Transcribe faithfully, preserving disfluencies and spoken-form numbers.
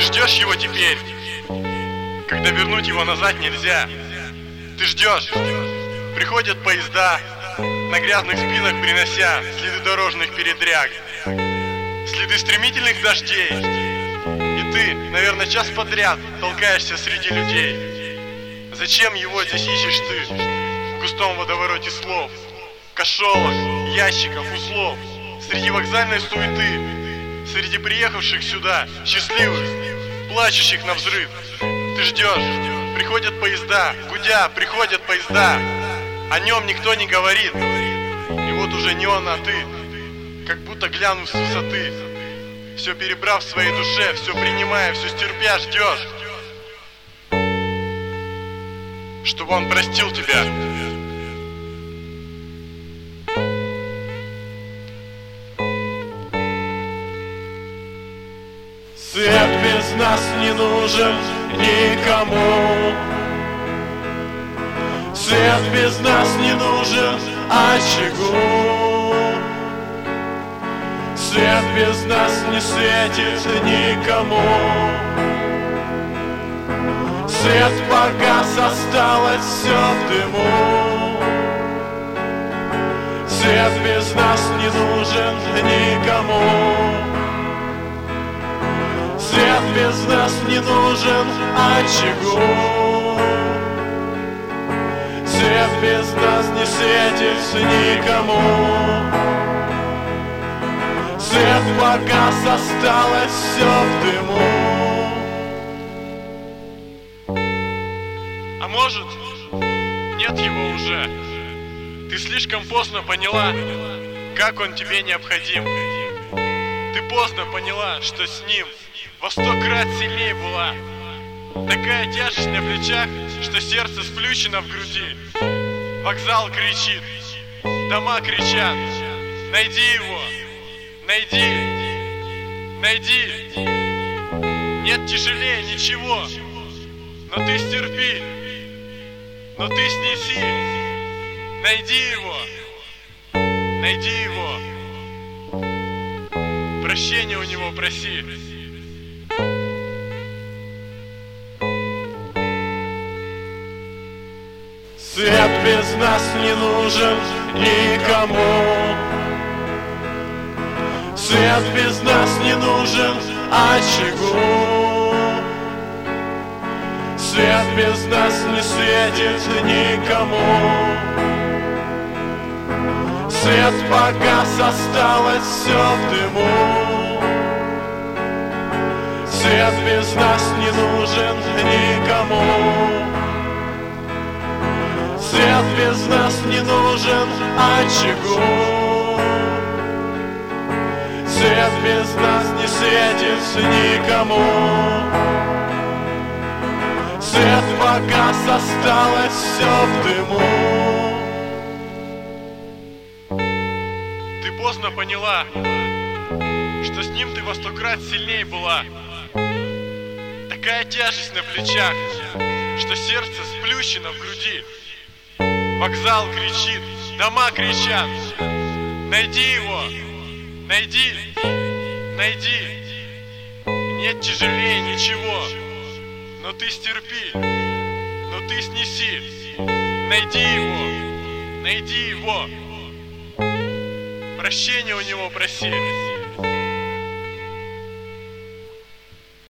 Ты ждешь его теперь, когда вернуть его назад нельзя. Ты ждешь, приходят поезда, на грязных спинах принося следы дорожных передряг, следы стремительных дождей. И ты, наверное, час подряд толкаешься среди людей. Зачем его здесь ищешь ты, в густом водовороте слов, кошелок, ящиков, узлов, среди вокзальной суеты, среди приехавших сюда, счастливых, плачущих навзрыд. Ты ждешь, приходят поезда, гудя, приходят поезда, о нем никто не говорит. И вот уже не он, а ты, как будто глянув с высоты, все перебрав в своей душе, все принимая, все стерпя, ждешь, чтобы он простил тебя. Свет без нас не нужен никому. Свет без нас не нужен очагу. Свет без нас не светит никому. Свет погас, осталось все в дыму. Свет без нас не нужен никому. Свет без нас не нужен очагу. Свет без нас не светит никому. Свет погас, осталось все в дыму. А может, нет его уже. Ты слишком поздно поняла, как он тебе необходим. Ты поздно поняла, что с ним во сто крат сильнее была. Такая тяжесть на плечах, что сердце сплющено в груди. Вокзал кричит, дома кричат: найди его, найди, найди. Нет тяжелее ничего, но ты стерпи, но ты снеси. Найди его, найди его. Прощения у него проси. Свет без нас не нужен никому. Свет без нас не нужен очагу. Свет без нас не светит никому. Свет погас, осталось все в дыму. Свет без нас не нужен никому. Свет без нас не нужен очагу. Свет без нас не светит никому. Свет погас, осталось все в дыму. Ты поздно поняла, что с ним ты во сто крат сильнее была. Такая тяжесть на плечах, что сердце сплющено в груди. Вокзал кричит, дома кричат: найди его, найди, найди. Нет тяжелее ничего, но ты стерпи, но ты снеси. Найди его, найди его. Прощения у него проси.